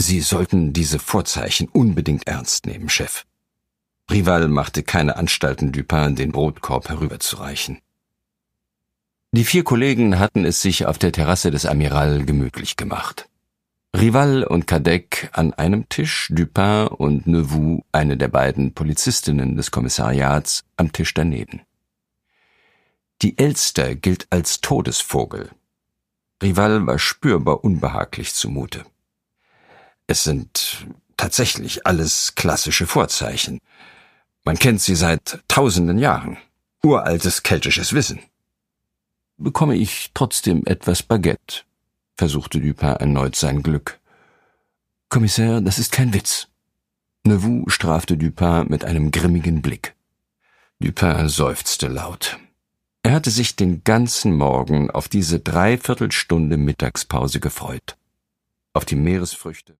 Sie sollten diese Vorzeichen unbedingt ernst nehmen, Chef. Rival machte keine Anstalten, Dupin den Brotkorb herüberzureichen. Die 4 Kollegen hatten es sich auf der Terrasse des Amiral gemütlich gemacht. Rival und Cadec an einem Tisch, Dupin und Neveu, eine der beiden Polizistinnen des Kommissariats, am Tisch daneben. Die Elster gilt als Todesvogel. Rival war spürbar unbehaglich zumute. Es sind tatsächlich alles klassische Vorzeichen. Man kennt sie seit tausenden Jahren. Uraltes keltisches Wissen. »Bekomme ich trotzdem etwas Baguette?« versuchte Dupin erneut sein Glück. »Kommissär, das ist kein Witz.« Neveu strafte Dupin mit einem grimmigen Blick. Dupin seufzte laut. Er hatte sich den ganzen Morgen auf diese 3/4 Stunde Mittagspause gefreut. Auf die Meeresfrüchte